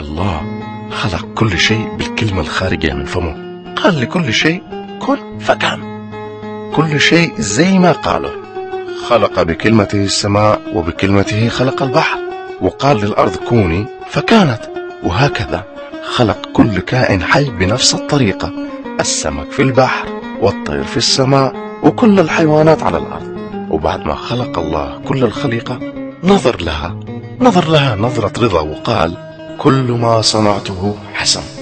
الله خلق كل شيء بالكلمة الخارجة من فمه. قال لكل شيء كن فكان، كل شيء زي ما قاله. خلق بكلمته السماء وبكلمته خلق البحر، وقال للأرض كوني فكانت. وهكذا خلق كل كائن حي بنفس الطريقة، السمك في البحر والطير في السماء وكل الحيوانات على الأرض. وبعد ما خلق الله كل الخليقة نظر لها نظرة رضا وقال كل ما صنعته حسن.